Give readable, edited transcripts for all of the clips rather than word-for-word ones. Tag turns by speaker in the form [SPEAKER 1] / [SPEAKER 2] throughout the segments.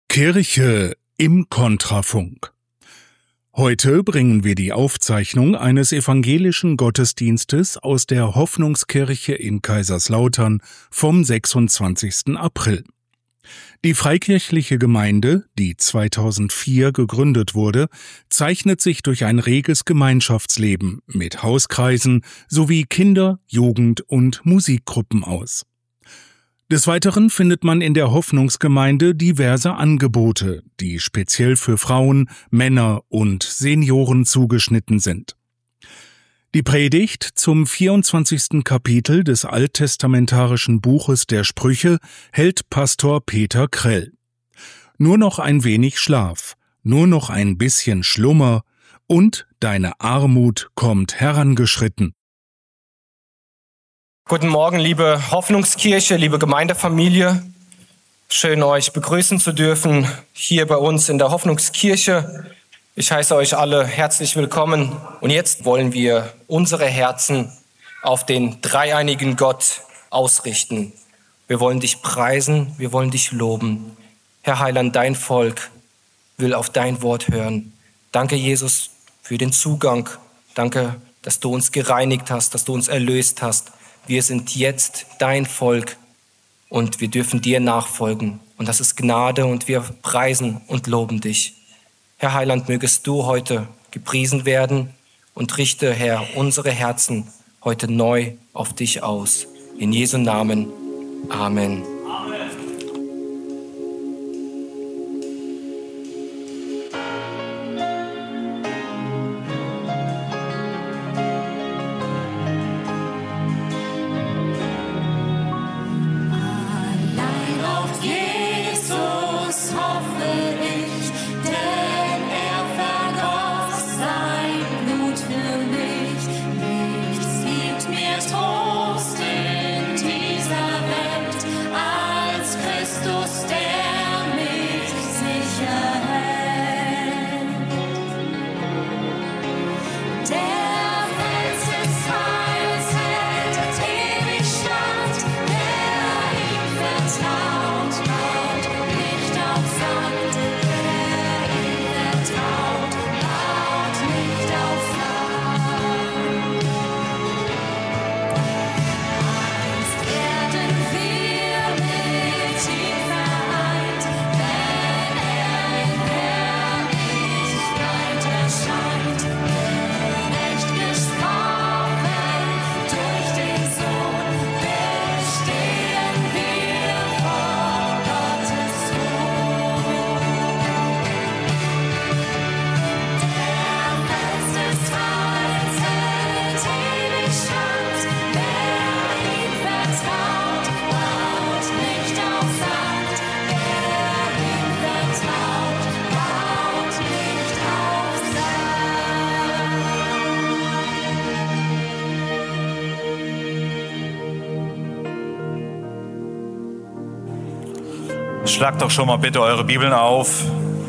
[SPEAKER 1] Kirche im Kontrafunk. Heute bringen wir die Aufzeichnung eines evangelischen Gottesdienstes aus der Hoffnungskirche in Kaiserslautern vom 26. April. Die freikirchliche Gemeinde, die 2004 gegründet wurde, zeichnet sich durch ein reges Gemeinschaftsleben mit Hauskreisen sowie Kinder-, Jugend- und Musikgruppen aus. Des Weiteren findet man in der Hoffnungsgemeinde diverse Angebote, die speziell für Frauen, Männer und Senioren zugeschnitten sind. Die Predigt zum 24. Kapitel des alttestamentarischen Buches der Sprüche hält Pastor Peter Krell. Nur noch ein wenig Schlaf, nur noch ein bisschen Schlummer und deine Armut kommt herangeschritten.
[SPEAKER 2] Guten Morgen, liebe Hoffnungskirche, liebe Gemeindefamilie. Schön, euch begrüßen zu dürfen hier bei uns in der Hoffnungskirche. Ich heiße euch alle herzlich willkommen. Und jetzt wollen wir unsere Herzen auf den dreieinigen Gott ausrichten. Wir wollen dich preisen, wir wollen dich loben. Herr Heiland, dein Volk will auf dein Wort hören. Danke, Jesus, für den Zugang. Danke, dass du uns gereinigt hast, dass du uns erlöst hast. Wir sind jetzt dein Volk und wir dürfen dir nachfolgen. Und das ist Gnade und wir preisen und loben dich. Herr Heiland, mögest du heute gepriesen werden und richte, Herr, unsere Herzen heute neu auf dich aus. In Jesu Namen. Amen.
[SPEAKER 3] Schlagt doch schon mal bitte eure Bibeln auf.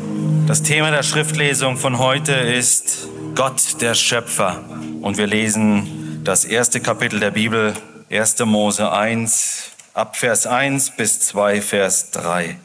[SPEAKER 3] Das Thema der Schriftlesung von heute ist Gott, der Schöpfer. Und wir lesen das erste Kapitel der Bibel, 1. Mose 1, ab Vers 1 bis 2, Vers 3.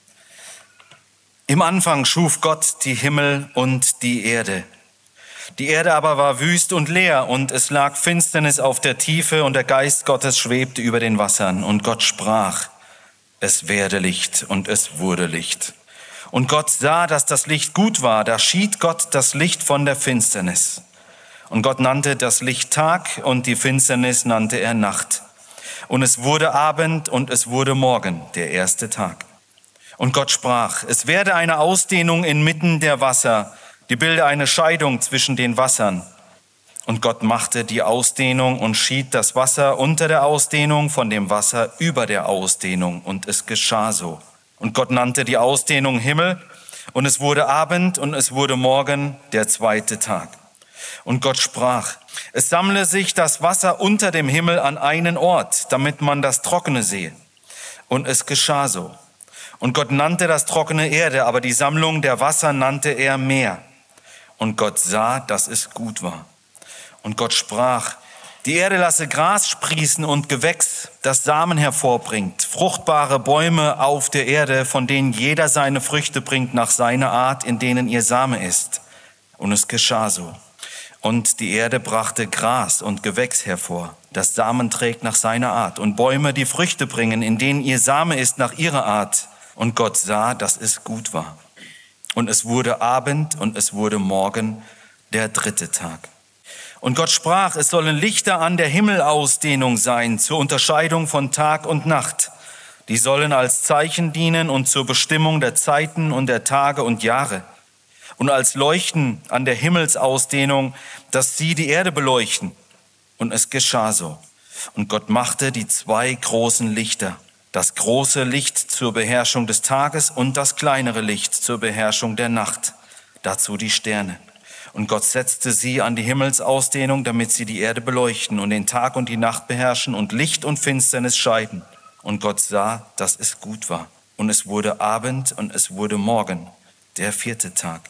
[SPEAKER 3] Im Anfang schuf Gott die Himmel und die Erde. Die Erde aber war wüst und leer, und es lag Finsternis auf der Tiefe, und der Geist Gottes schwebte über den Wassern. Und Gott sprach: Es werde Licht, und es wurde Licht. Und Gott sah, dass das Licht gut war. Da schied Gott das Licht von der Finsternis. Und Gott nannte das Licht Tag, und die Finsternis nannte er Nacht. Und es wurde Abend, und es wurde Morgen, der erste Tag. Und Gott sprach: Es werde eine Ausdehnung inmitten der Wasser, die bilde eine Scheidung zwischen den Wassern. Und Gott machte die Ausdehnung und schied das Wasser unter der Ausdehnung von dem Wasser über der Ausdehnung. Und es geschah so. Und Gott nannte die Ausdehnung Himmel. Und es wurde Abend und es wurde Morgen, der zweite Tag. Und Gott sprach: Es sammle sich das Wasser unter dem Himmel an einen Ort, damit man das Trockene sehe. Und es geschah so. Und Gott nannte das Trockene Erde, aber die Sammlung der Wasser nannte er Meer. Und Gott sah, dass es gut war. Und Gott sprach: Die Erde lasse Gras sprießen und Gewächs, das Samen hervorbringt, fruchtbare Bäume auf der Erde, von denen jeder seine Früchte bringt nach seiner Art, in denen ihr Same ist. Und es geschah so. Und die Erde brachte Gras und Gewächs hervor, das Samen trägt nach seiner Art, und Bäume, die Früchte bringen, in denen ihr Same ist nach ihrer Art. Und Gott sah, dass es gut war. Und es wurde Abend und es wurde Morgen, der 3. Tag. Und Gott sprach, es sollen Lichter an der Himmelausdehnung sein, zur Unterscheidung von Tag und Nacht. Die sollen als Zeichen dienen und zur Bestimmung der Zeiten und der Tage und Jahre. Und als Leuchten an der Himmelsausdehnung, dass sie die Erde beleuchten. Und es geschah so. Und Gott machte die 2 großen Lichter, das große Licht zur Beherrschung des Tages und das kleinere Licht zur Beherrschung der Nacht, dazu die Sterne. Und Gott setzte sie an die Himmelsausdehnung, damit sie die Erde beleuchten und den Tag und die Nacht beherrschen und Licht und Finsternis scheiden. Und Gott sah, dass es gut war. Und es wurde Abend und es wurde Morgen, der 4. Tag.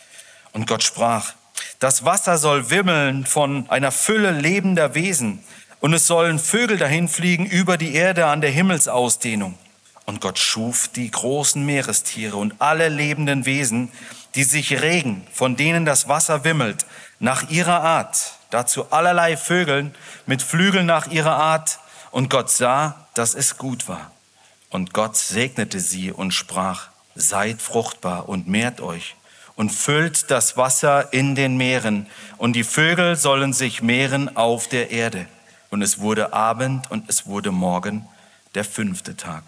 [SPEAKER 3] Und Gott sprach, das Wasser soll wimmeln von einer Fülle lebender Wesen, und es sollen Vögel dahinfliegen über die Erde an der Himmelsausdehnung. Und Gott schuf die großen Meerestiere und alle lebenden Wesen, die sich regen, von denen das Wasser wimmelt, nach ihrer Art, dazu allerlei Vögeln mit Flügeln nach ihrer Art. Und Gott sah, dass es gut war. Und Gott segnete sie und sprach, seid fruchtbar und mehrt euch und füllt das Wasser in den Meeren, und die Vögel sollen sich mehren auf der Erde. Und es wurde Abend und es wurde Morgen, der 5. Tag.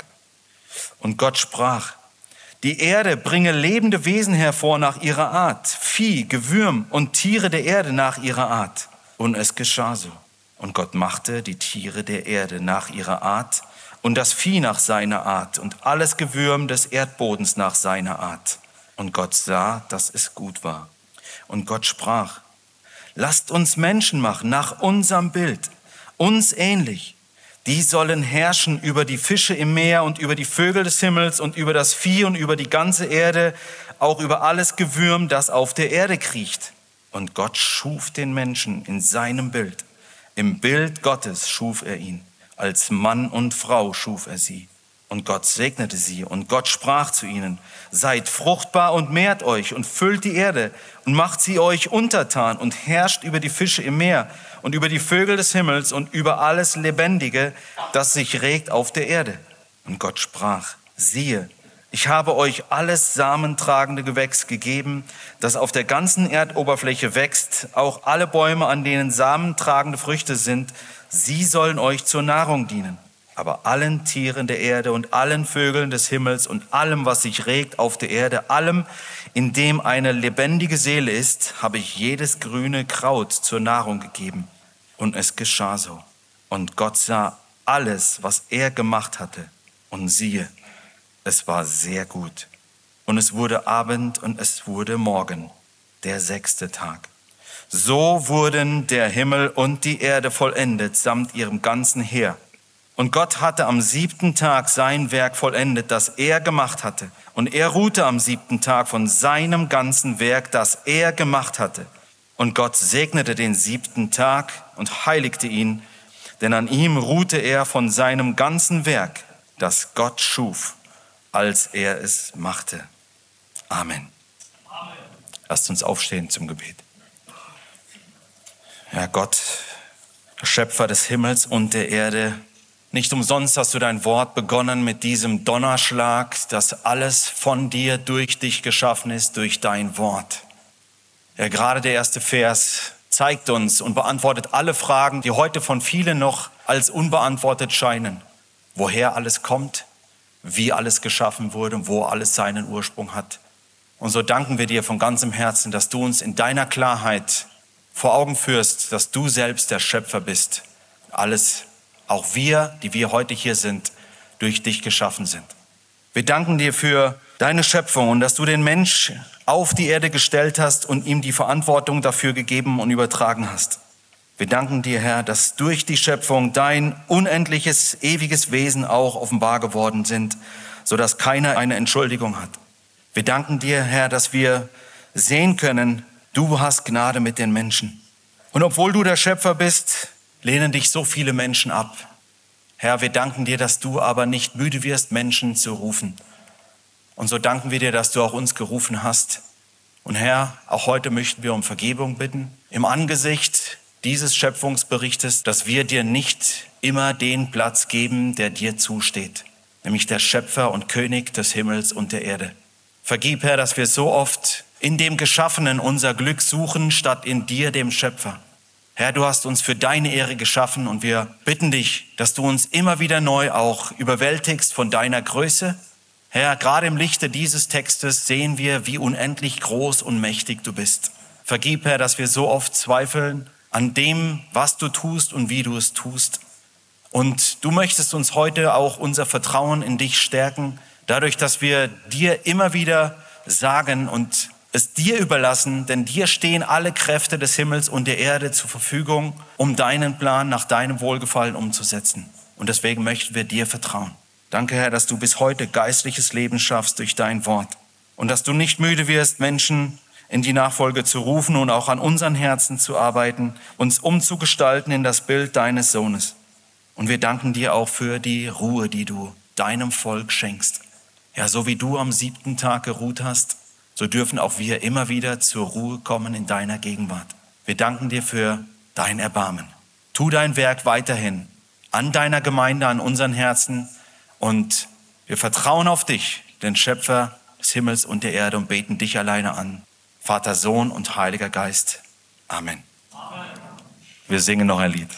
[SPEAKER 3] Und Gott sprach, die Erde bringe lebende Wesen hervor nach ihrer Art, Vieh, Gewürm und Tiere der Erde nach ihrer Art. Und es geschah so. Und Gott machte die Tiere der Erde nach ihrer Art und das Vieh nach seiner Art und alles Gewürm des Erdbodens nach seiner Art. Und Gott sah, dass es gut war. Und Gott sprach, lasst uns Menschen machen nach unserem Bild, uns ähnlich. Die sollen herrschen über die Fische im Meer und über die Vögel des Himmels und über das Vieh und über die ganze Erde, auch über alles Gewürm, das auf der Erde kriecht. Und Gott schuf den Menschen in seinem Bild. Im Bild Gottes schuf er ihn. Als Mann und Frau schuf er sie. Und Gott segnete sie. Und Gott sprach zu ihnen, seid fruchtbar und mehrt euch und füllt die Erde und macht sie euch untertan und herrscht über die Fische im Meer und über die Vögel des Himmels und über alles Lebendige, das sich regt auf der Erde. Und Gott sprach, siehe, ich habe euch alles samentragende Gewächs gegeben, das auf der ganzen Erdoberfläche wächst, auch alle Bäume, an denen samentragende Früchte sind, sie sollen euch zur Nahrung dienen. Aber allen Tieren der Erde und allen Vögeln des Himmels und allem, was sich regt auf der Erde, allem, in dem eine lebendige Seele ist, habe ich jedes grüne Kraut zur Nahrung gegeben. Und es geschah so. Und Gott sah alles, was er gemacht hatte. Und siehe, es war sehr gut. Und es wurde Abend und es wurde Morgen, der 6. Tag. So wurden der Himmel und die Erde vollendet, samt ihrem ganzen Heer. Und Gott hatte am 7. Tag sein Werk vollendet, das er gemacht hatte. Und er ruhte am 7. Tag von seinem ganzen Werk, das er gemacht hatte. Und Gott segnete den 7. Tag und heiligte ihn, denn an ihm ruhte er von seinem ganzen Werk, das Gott schuf, als er es machte. Amen. Lasst uns aufstehen zum Gebet. Herr Gott, Schöpfer des Himmels und der Erde, nicht umsonst hast du dein Wort begonnen mit diesem Donnerschlag, dass alles von dir durch dich geschaffen ist, durch dein Wort. Ja, gerade der erste Vers zeigt uns und beantwortet alle Fragen, die heute von vielen noch als unbeantwortet scheinen. Woher alles kommt, wie alles geschaffen wurde, wo alles seinen Ursprung hat. Und so danken wir dir von ganzem Herzen, dass du uns in deiner Klarheit vor Augen führst, dass du selbst der Schöpfer bist. Alles, auch wir, die wir heute hier sind, durch dich geschaffen sind. Wir danken dir für deine Schöpfung und dass du den Mensch auf die Erde gestellt hast und ihm die Verantwortung dafür gegeben und übertragen hast. Wir danken dir, Herr, dass durch die Schöpfung dein unendliches, ewiges Wesen auch offenbar geworden sind, sodass keiner eine Entschuldigung hat. Wir danken dir, Herr, dass wir sehen können, du hast Gnade mit den Menschen. Und obwohl du der Schöpfer bist, lehnen dich so viele Menschen ab. Herr, wir danken dir, dass du aber nicht müde wirst, Menschen zu rufen. Und so danken wir dir, dass du auch uns gerufen hast. Und Herr, auch heute möchten wir um Vergebung bitten. Im Angesicht dieses Schöpfungsberichtes, dass wir dir nicht immer den Platz geben, der dir zusteht. Nämlich der Schöpfer und König des Himmels und der Erde. Vergib, Herr, dass wir so oft in dem Geschaffenen unser Glück suchen, statt in dir, dem Schöpfer. Herr, du hast uns für deine Ehre geschaffen und wir bitten dich, dass du uns immer wieder neu auch überwältigst von deiner Größe. Herr, gerade im Lichte dieses Textes sehen wir, wie unendlich groß und mächtig du bist. Vergib, Herr, dass wir so oft zweifeln an dem, was du tust und wie du es tust. Und du möchtest uns heute auch unser Vertrauen in dich stärken, dadurch, dass wir dir immer wieder sagen und es dir überlassen, denn dir stehen alle Kräfte des Himmels und der Erde zur Verfügung, um deinen Plan nach deinem Wohlgefallen umzusetzen. Und deswegen möchten wir dir vertrauen. Danke, Herr, dass du bis heute geistliches Leben schaffst durch dein Wort und dass du nicht müde wirst, Menschen in die Nachfolge zu rufen und auch an unseren Herzen zu arbeiten, uns umzugestalten in das Bild deines Sohnes. Und wir danken dir auch für die Ruhe, die du deinem Volk schenkst. Ja, so wie du am 7. Tag geruht hast, so dürfen auch wir immer wieder zur Ruhe kommen in deiner Gegenwart. Wir danken dir für dein Erbarmen. Tu dein Werk weiterhin an deiner Gemeinde, an unseren Herzen und wir vertrauen auf dich, den Schöpfer des Himmels und der Erde und beten dich alleine an. Vater, Sohn und Heiliger Geist. Amen. Wir singen noch ein Lied.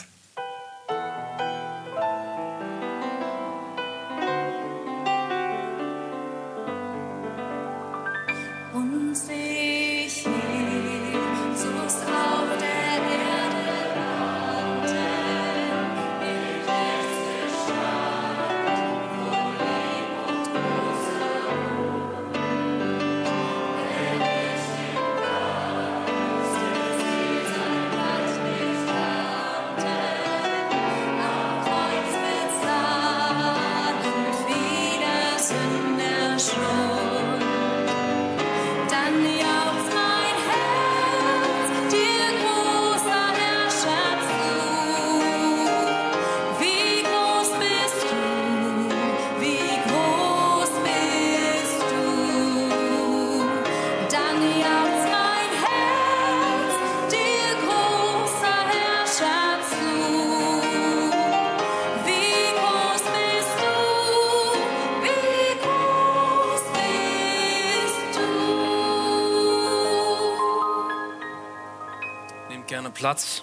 [SPEAKER 4] Gerne Platz.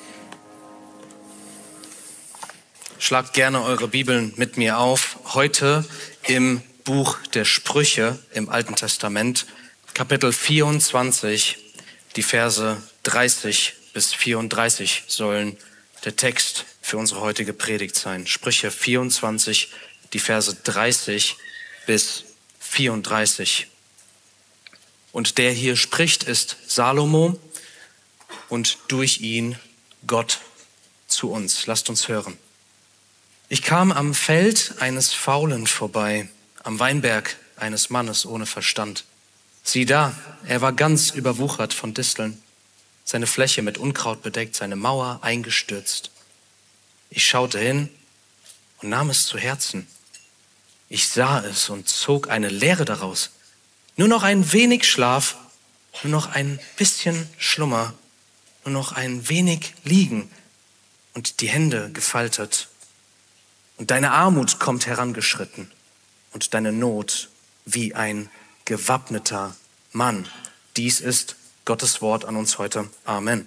[SPEAKER 4] Schlagt gerne eure Bibeln mit mir auf. Heute im Buch der Sprüche im Alten Testament, Kapitel 24, die Verse 30 bis 34 sollen der Text für unsere heutige Predigt sein. Sprüche 24, die Verse 30 bis 34. Und der hier spricht, ist Salomo. Und durch ihn Gott zu uns. Lasst uns hören. Ich kam am Feld eines Faulen vorbei, am Weinberg eines Mannes ohne Verstand. Sieh da, er war ganz überwuchert von Disteln, seine Fläche mit Unkraut bedeckt, seine Mauer eingestürzt. Ich schaute hin und nahm es zu Herzen. Ich sah es und zog eine Lehre daraus. Nur noch ein wenig Schlaf, nur noch ein bisschen Schlummer, nur noch ein wenig liegen und die Hände gefaltet. Und deine Armut kommt herangeschritten und deine Not wie ein gewappneter Mann. Dies ist Gottes Wort an uns heute. Amen.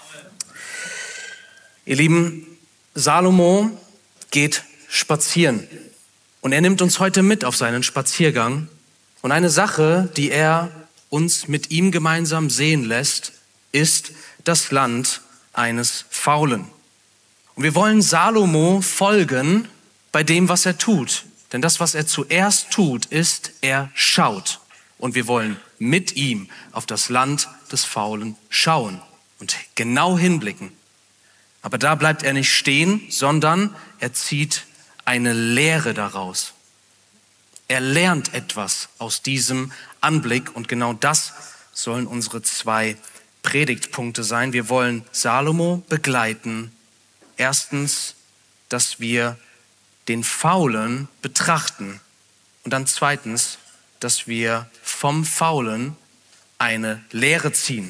[SPEAKER 4] Ihr Lieben, Salomo geht spazieren und er nimmt uns heute mit auf seinen Spaziergang. Und eine Sache, die er uns mit ihm gemeinsam sehen lässt, ist das Land eines Faulen. Und wir wollen Salomo folgen bei dem, was er tut. Denn das, was er zuerst tut, ist, er schaut. Und wir wollen mit ihm auf das Land des Faulen schauen und genau hinblicken. Aber da bleibt er nicht stehen, sondern er zieht eine Lehre daraus. Er lernt etwas aus diesem Anblick und genau das sollen unsere 2 Predigtpunkte sein. Wir wollen Salomo begleiten Erstens, dass wir den Faulen betrachten. Und dann zweitens, dass wir vom Faulen eine Lehre ziehen.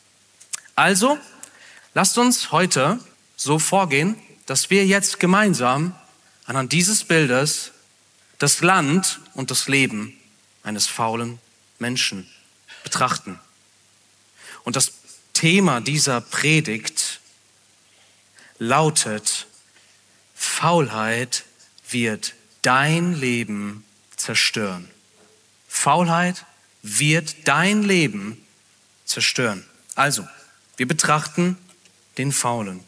[SPEAKER 4] Also, lasst uns heute so vorgehen, dass wir jetzt gemeinsam anhand dieses Bildes das Land und das Leben eines faulen Menschen betrachten. Und das Thema dieser Predigt lautet: Faulheit wird dein Leben zerstören. Faulheit wird dein Leben zerstören. Also, wir betrachten den Faulen.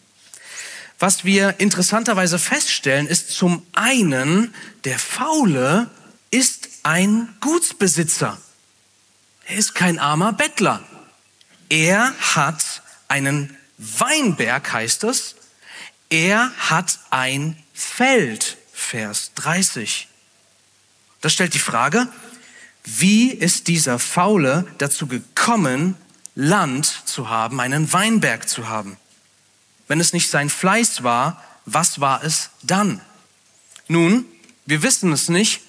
[SPEAKER 4] Was wir interessanterweise feststellen, ist zum einen, der Faule ist ein Gutsbesitzer. Er ist kein armer Bettler. Er hat einen Weinberg, heißt es. Er hat ein Feld, Vers 30. Das stellt die Frage, wie ist dieser Faule dazu gekommen, Land zu haben, einen Weinberg zu haben? Wenn es nicht sein Fleiß war, was war es dann? Nun, wir wissen es nicht,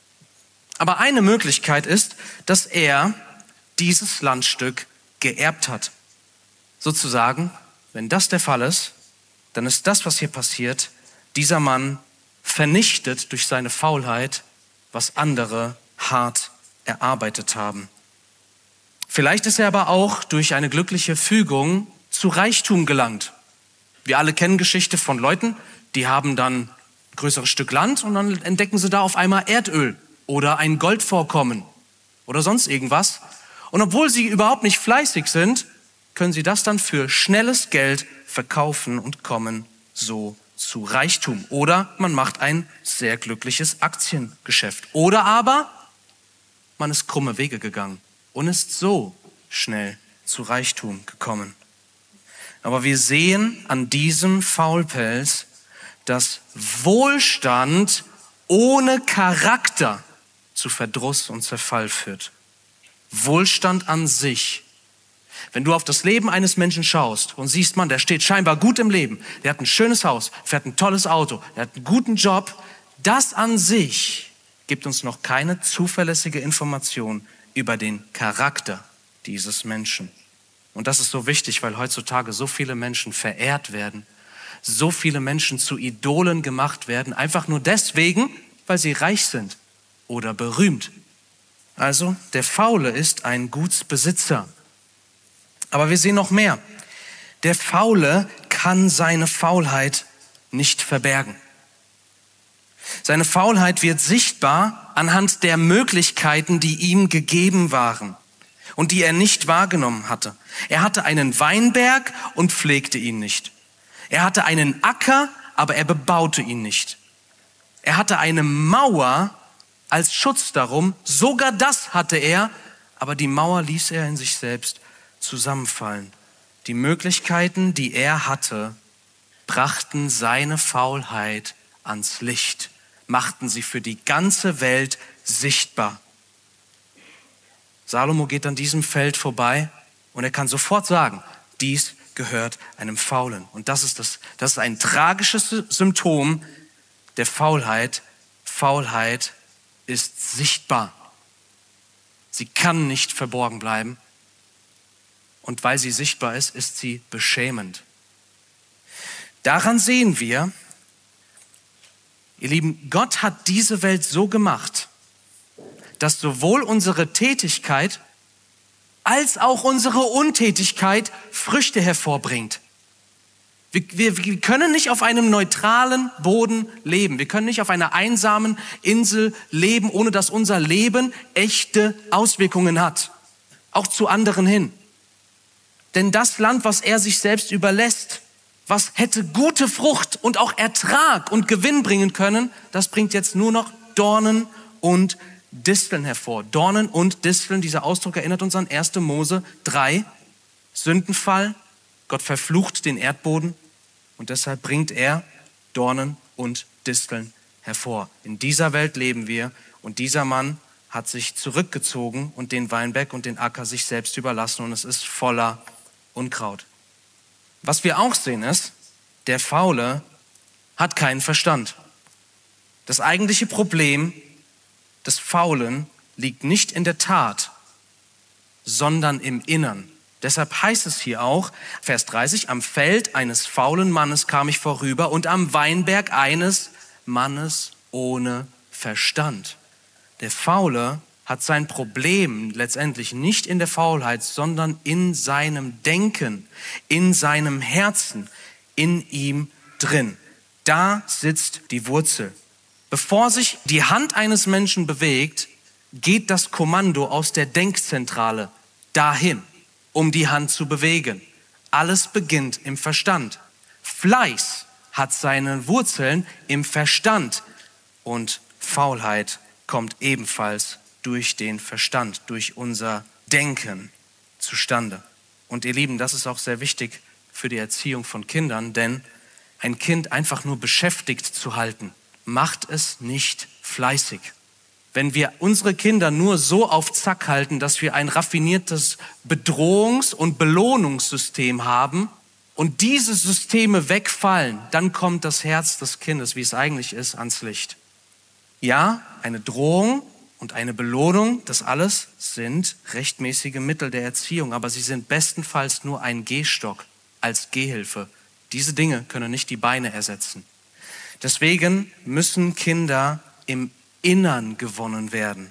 [SPEAKER 4] aber eine Möglichkeit ist, dass er dieses Landstück geerbt hat. Sozusagen, wenn das der Fall ist, dann ist das, was hier passiert, dieser Mann vernichtet durch seine Faulheit, was andere hart erarbeitet haben. Vielleicht ist er aber auch durch eine glückliche Fügung zu Reichtum gelangt. Wir alle kennen Geschichte von Leuten, die haben dann ein größeres Stück Land und dann entdecken sie da auf einmal Erdöl oder ein Goldvorkommen oder sonst irgendwas. Und obwohl sie überhaupt nicht fleißig sind, können sie das dann für schnelles Geld verkaufen und kommen so zu Reichtum. Oder man macht ein sehr glückliches Aktiengeschäft. Oder aber man ist krumme Wege gegangen und ist so schnell zu Reichtum gekommen. Aber wir sehen an diesem Faulpelz, dass Wohlstand ohne Charakter zu Verdruss und Zerfall führt. Wohlstand an sich. Wenn du auf das Leben eines Menschen schaust und siehst, man, der steht scheinbar gut im Leben, der hat ein schönes Haus, fährt ein tolles Auto, der hat einen guten Job, das an sich gibt uns noch keine zuverlässige Information über den Charakter dieses Menschen. Und das ist so wichtig, weil heutzutage so viele Menschen verehrt werden, so viele Menschen zu Idolen gemacht werden, einfach nur deswegen, weil sie reich sind oder berühmt. Also, der Faule ist ein Gutsbesitzer. Aber wir sehen noch mehr. Der Faule kann seine Faulheit nicht verbergen. Seine Faulheit wird sichtbar anhand der Möglichkeiten, die ihm gegeben waren und die er nicht wahrgenommen hatte. Er hatte einen Weinberg und pflegte ihn nicht. Er hatte einen Acker, aber er bebaute ihn nicht. Er hatte eine Mauer als Schutz darum, sogar das hatte er, aber die Mauer ließ er in sich selbst zusammenfallen. Die Möglichkeiten, die er hatte, brachten seine Faulheit ans Licht, machten sie für die ganze Welt sichtbar. Salomo geht an diesem Feld vorbei und er kann sofort sagen, dies gehört einem Faulen. Und das ist ein tragisches Symptom der Faulheit. Faulheit ist sichtbar. Sie kann nicht verborgen bleiben. Und weil sie sichtbar ist, ist sie beschämend. Daran sehen wir, ihr Lieben, Gott hat diese Welt so gemacht, dass sowohl unsere Tätigkeit als auch unsere Untätigkeit Früchte hervorbringt. Wir können nicht auf einem neutralen Boden leben. Wir können nicht auf einer einsamen Insel leben, ohne dass unser Leben echte Auswirkungen hat. Auch zu anderen hin. Denn das Land, was er sich selbst überlässt, was hätte gute Frucht und auch Ertrag und Gewinn bringen können, das bringt jetzt nur noch Dornen und Disteln hervor. Dornen und Disteln, dieser Ausdruck erinnert uns an 1. Mose 3, Sündenfall. Gott verflucht den Erdboden und deshalb bringt er Dornen und Disteln hervor. In dieser Welt leben wir und dieser Mann hat sich zurückgezogen und den Weinberg und den Acker sich selbst überlassen und es ist voller Unkraut. Was wir auch sehen ist, Der Faule hat keinen Verstand. Das eigentliche Problem des Faulen liegt nicht in der Tat, sondern im Innern. Deshalb heißt es hier auch, Vers 30, am Feld eines faulen Mannes kam ich vorüber und am Weinberg eines Mannes ohne Verstand. Der Faule hat sein Problem letztendlich nicht in der Faulheit, sondern in seinem Denken, in seinem Herzen, in ihm drin. Da sitzt die Wurzel. Bevor sich die Hand eines Menschen bewegt, geht das Kommando aus der Denkzentrale dahin, um die Hand zu bewegen. Alles beginnt im Verstand. Fleiß hat seine Wurzeln im Verstand und Faulheit kommt ebenfalls durch den Verstand, durch unser Denken zustande. Und ihr Lieben, das ist auch sehr wichtig für die Erziehung von Kindern, denn ein Kind einfach nur beschäftigt zu halten, macht es nicht fleißig. Wenn wir unsere Kinder nur so auf Zack halten, dass wir ein raffiniertes Bedrohungs- und Belohnungssystem haben und diese Systeme wegfallen, dann kommt das Herz des Kindes, wie es eigentlich ist, ans Licht. Ja, eine Drohung und eine Belohnung, das alles sind rechtmäßige Mittel der Erziehung, aber sie sind bestenfalls nur ein Gehstock als Gehhilfe. Diese Dinge können nicht die Beine ersetzen. Deswegen müssen Kinder im Innern gewonnen werden.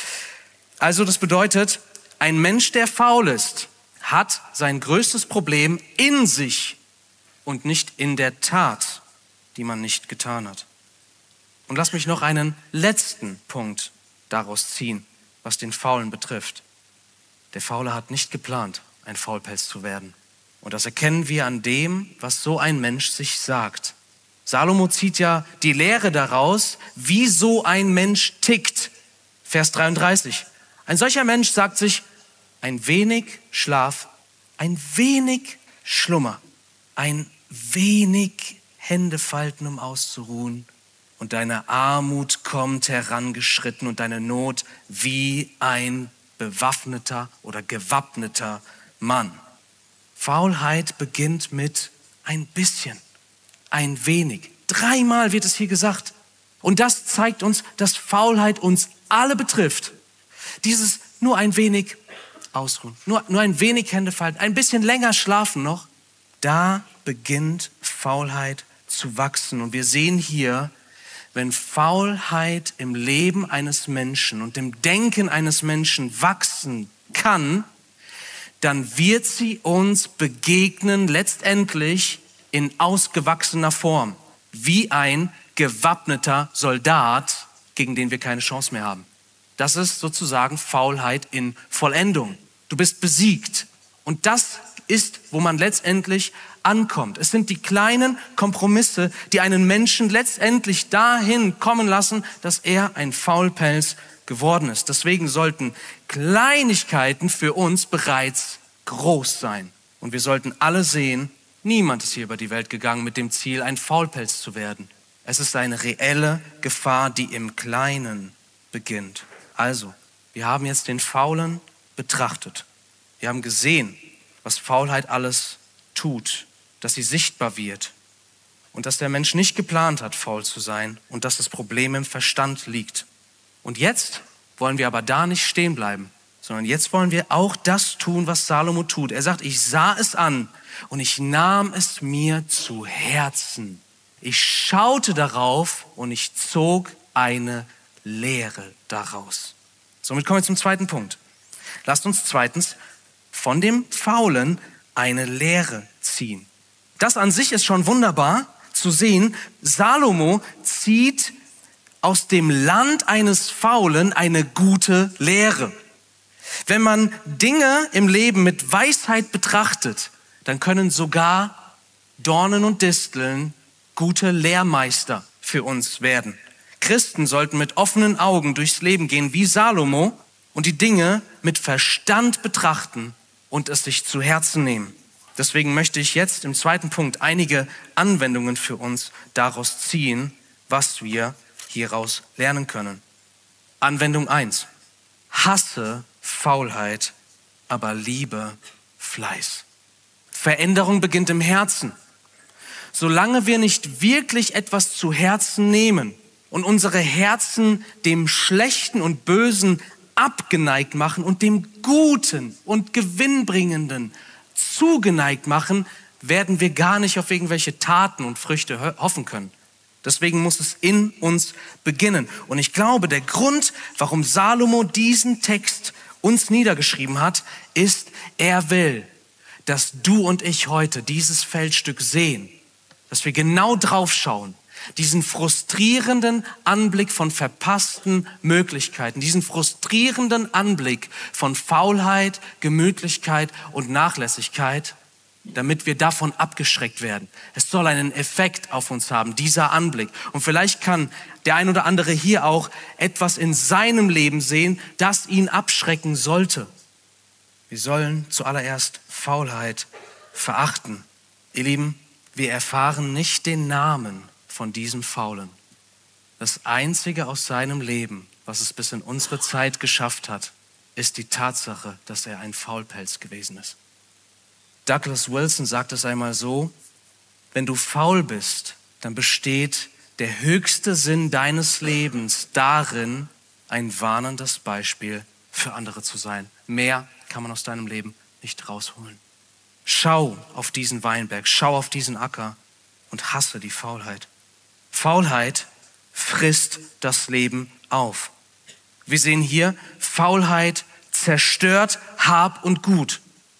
[SPEAKER 4] Also das bedeutet, ein Mensch, der faul ist, hat sein größtes Problem in sich und nicht in der Tat, die man nicht getan hat. Und lass mich noch einen letzten Punkt daraus ziehen, was den Faulen betrifft. Der Faule hat nicht geplant, ein Faulpelz zu werden. Und das erkennen wir an dem, was so ein Mensch sich sagt. Salomo zieht ja die Lehre daraus, wie so ein Mensch tickt. Vers 33. Ein solcher Mensch sagt sich, ein wenig Schlaf, ein wenig Schlummer, ein wenig Hände falten, um auszuruhen. Und deine Armut kommt herangeschritten und deine Not wie ein bewaffneter oder gewappneter Mann. Faulheit beginnt mit ein bisschen. Ein wenig. 3-mal wird es hier gesagt. Und das zeigt uns, dass Faulheit uns alle betrifft. Dieses nur ein wenig ausruhen, nur ein wenig Hände falten, ein bisschen länger schlafen noch. Da beginnt Faulheit zu wachsen. Und wir sehen hier, wenn Faulheit im Leben eines Menschen und im Denken eines Menschen wachsen kann, dann wird sie uns begegnen letztendlich in ausgewachsener Form, wie ein gewappneter Soldat, gegen den wir keine Chance mehr haben. Das ist sozusagen Faulheit in Vollendung. Du bist besiegt. Und das ist, wo man letztendlich ankommt. Es sind die kleinen Kompromisse, die einen Menschen letztendlich dahin kommen lassen, dass er ein Faulpelz geworden ist. Deswegen sollten Kleinigkeiten für uns bereits groß sein. Und wir sollten alle sehen, niemand ist hier über die Welt gegangen mit dem Ziel, ein Faulpelz zu werden. Es ist eine reelle Gefahr, die im Kleinen beginnt. Also, wir haben jetzt den Faulen betrachtet. Wir haben gesehen, was Faulheit alles tut, dass sie sichtbar wird und dass der Mensch nicht geplant hat, faul zu sein und dass das Problem im Verstand liegt. Und jetzt wollen wir aber da nicht stehen bleiben, sondern jetzt wollen wir auch das tun, was Salomo tut. Er sagt, ich sah es an und ich nahm es mir zu Herzen. Ich schaute darauf und ich zog eine Lehre daraus. Somit kommen wir zum zweiten Punkt. Lasst uns zweitens von dem Faulen eine Lehre ziehen. Das an sich ist schon wunderbar zu sehen. Salomo zieht aus dem Land eines Faulen eine gute Lehre. Wenn man Dinge im Leben mit Weisheit betrachtet, dann können sogar Dornen und Disteln gute Lehrmeister für uns werden. Christen sollten mit offenen Augen durchs Leben gehen wie Salomo und die Dinge mit Verstand betrachten und es sich zu Herzen nehmen. Deswegen möchte ich jetzt im zweiten Punkt einige Anwendungen für uns daraus ziehen, was wir hieraus lernen können. Anwendung 1. Hasse Faulheit, aber liebe Fleiß. Veränderung beginnt im Herzen. solange wir nicht wirklich etwas zu Herzen nehmen und unsere Herzen dem Schlechten und Bösen abgeneigt machen und dem Guten und Gewinnbringenden zugeneigt machen, werden wir gar nicht auf irgendwelche Taten und Früchte hoffen können. Deswegen muss es in uns beginnen. Und ich glaube, der Grund, warum Salomo diesen Text uns niedergeschrieben hat, ist, er will, dass du und ich heute dieses Feldstück sehen, dass wir genau drauf schauen, diesen frustrierenden Anblick von verpassten Möglichkeiten, diesen frustrierenden Anblick von Faulheit, Gemütlichkeit und Nachlässigkeit, damit wir davon abgeschreckt werden. Es soll einen Effekt auf uns haben, dieser Anblick. Und vielleicht kann der ein oder andere hier auch etwas in seinem Leben sehen, das ihn abschrecken sollte. Wir sollen zuallererst Faulheit verachten. Ihr Lieben, wir erfahren nicht den Namen von diesem Faulen. Das Einzige aus seinem Leben, was es bis in unsere Zeit geschafft hat, ist die Tatsache, dass er ein Faulpelz gewesen ist. Douglas Wilson sagt es einmal so: Wenn du faul bist, dann besteht der höchste Sinn deines Lebens darin, ein warnendes Beispiel für andere zu sein. Mehr kann man aus deinem Leben nicht rausholen. Schau auf diesen Weinberg, schau auf diesen Acker und hasse die Faulheit. Faulheit frisst das Leben auf. Wir sehen hier, Faulheit zerstört Hab und Gut.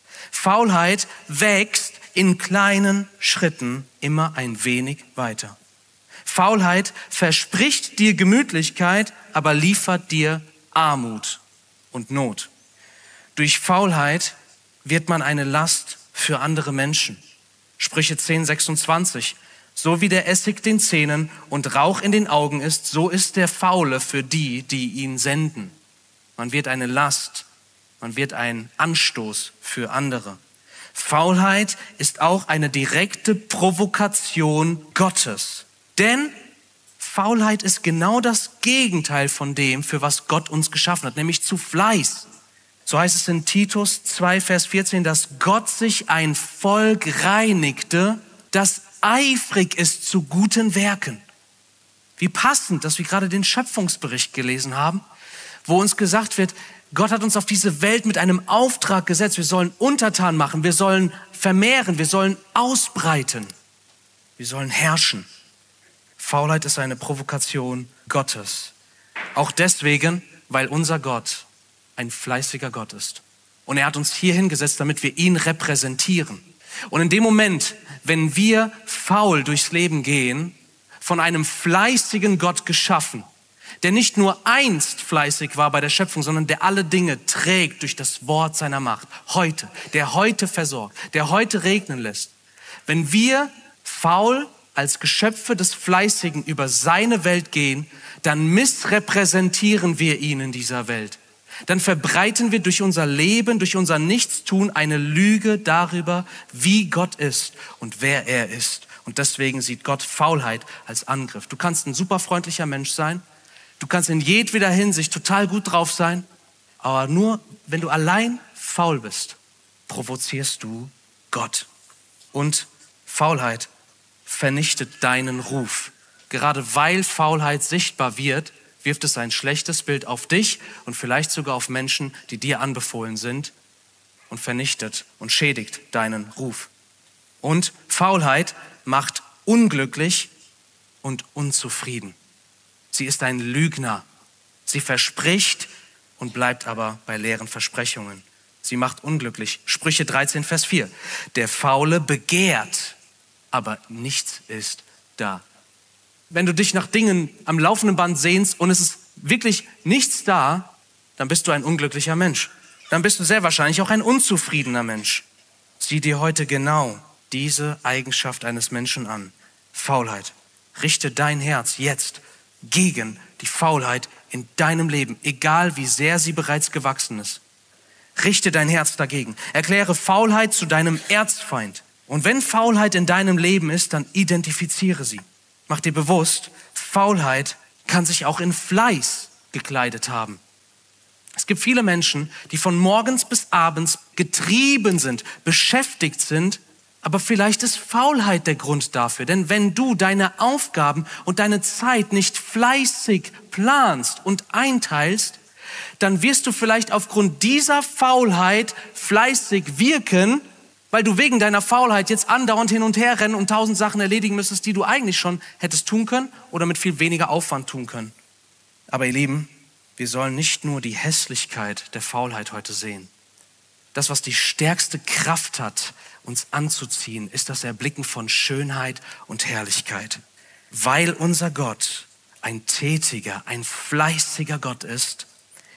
[SPEAKER 4] Faulheit wächst in kleinen Schritten immer ein wenig weiter. Faulheit verspricht dir Gemütlichkeit, aber liefert dir Armut und Not. Durch Faulheit wird man eine Last für andere Menschen. Sprüche 10,26. So wie der Essig den Zähnen und Rauch in den Augen ist, so ist der Faule für die, die ihn senden. Man wird eine Last, man wird ein Anstoß für andere. Faulheit ist auch eine direkte Provokation Gottes. Denn Faulheit ist genau das Gegenteil von dem, für was Gott uns geschaffen hat, nämlich zu Fleiß. So heißt es in Titus 2, Vers 14, dass Gott sich ein Volk reinigte, das eifrig ist zu guten Werken. Wie passend, dass wir gerade den Schöpfungsbericht gelesen haben, wo uns gesagt wird, Gott hat uns auf diese Welt mit einem Auftrag gesetzt. Wir sollen untertan machen, wir sollen vermehren, wir sollen ausbreiten, wir sollen herrschen. Faulheit ist eine Provokation Gottes. Auch deswegen, weil unser Gott ein fleißiger Gott ist. Und er hat uns hier hingesetzt, damit wir ihn repräsentieren. Und in dem Moment, wenn wir faul durchs Leben gehen, von einem fleißigen Gott geschaffen, der nicht nur einst fleißig war bei der Schöpfung, sondern der alle Dinge trägt durch das Wort seiner Macht, heute, der heute versorgt, der heute regnen lässt. Wenn wir faul als Geschöpfe des Fleißigen über seine Welt gehen, dann missrepräsentieren wir ihn in dieser Welt. Dann verbreiten wir durch unser Leben, durch unser Nichtstun eine Lüge darüber, wie Gott ist und wer er ist. Und deswegen sieht Gott Faulheit als Angriff. Du kannst ein super freundlicher Mensch sein, du kannst in jedweder Hinsicht total gut drauf sein, aber nur wenn du allein faul bist, provozierst du Gott. Und Faulheit vernichtet deinen Ruf. Gerade weil Faulheit sichtbar wird, wirft es ein schlechtes Bild auf dich und vielleicht sogar auf Menschen, die dir anbefohlen sind, und vernichtet und schädigt deinen Ruf. Und Faulheit macht unglücklich und unzufrieden. Sie ist ein Lügner. Sie verspricht und bleibt aber bei leeren Versprechungen. Sie macht unglücklich. Sprüche 13, Vers 4. Der Faule begehrt, aber nichts ist da. Wenn du dich nach Dingen am laufenden Band sehnst und es ist wirklich nichts da, dann bist du ein unglücklicher Mensch. Dann bist du sehr wahrscheinlich auch ein unzufriedener Mensch. Sieh dir heute genau diese Eigenschaft eines Menschen an. Faulheit. Richte dein Herz jetzt gegen die Faulheit in deinem Leben, egal wie sehr sie bereits gewachsen ist. Richte dein Herz dagegen. Erkläre Faulheit zu deinem Erzfeind. Und wenn Faulheit in deinem Leben ist, dann identifiziere sie. Mach dir bewusst, Faulheit kann sich auch in Fleiß gekleidet haben. Es gibt viele Menschen, die von morgens bis abends getrieben sind, beschäftigt sind, Aber vielleicht ist Faulheit der Grund dafür. Denn wenn du deine Aufgaben und deine Zeit nicht fleißig planst und einteilst, dann wirst du vielleicht aufgrund dieser Faulheit fleißig wirken, weil du wegen deiner Faulheit jetzt andauernd hin und her rennen und 1000 Sachen erledigen müsstest, die du eigentlich schon hättest tun können oder mit viel weniger Aufwand tun können. Aber ihr Lieben, wir sollen nicht nur die Hässlichkeit der Faulheit heute sehen. Das, was die stärkste Kraft hat, uns anzuziehen, ist das Erblicken von Schönheit und Herrlichkeit. Weil unser Gott ein tätiger, ein fleißiger Gott ist,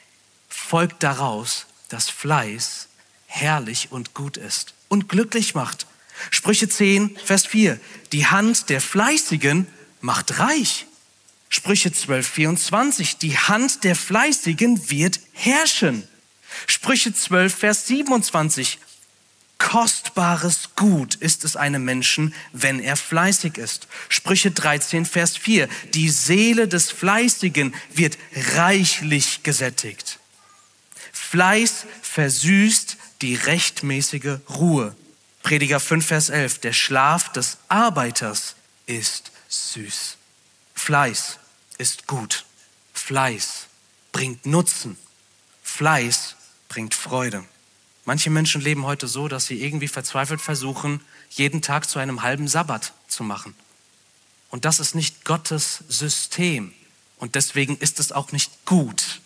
[SPEAKER 4] folgt daraus, dass Fleiß herrlich und gut ist und glücklich macht. Sprüche 10, Vers 4. Die Hand der Fleißigen macht reich. Sprüche 12, 24. Die Hand der Fleißigen wird herrschen. Sprüche 12, Vers 27. Kostbares Gut ist es einem Menschen, wenn er fleißig ist. Sprüche 13, Vers 4. Die Seele des Fleißigen wird reichlich gesättigt. Fleiß versüßt die rechtmäßige Ruhe. Prediger 5, Vers 11. Der Schlaf des Arbeiters ist süß. Fleiß ist gut. Fleiß bringt Nutzen. Fleiß bringt Freude. Manche Menschen leben heute so, dass sie irgendwie verzweifelt versuchen, jeden Tag zu einem halben Sabbat zu machen. Und das ist nicht Gottes System. Und deswegen ist es auch nicht gut.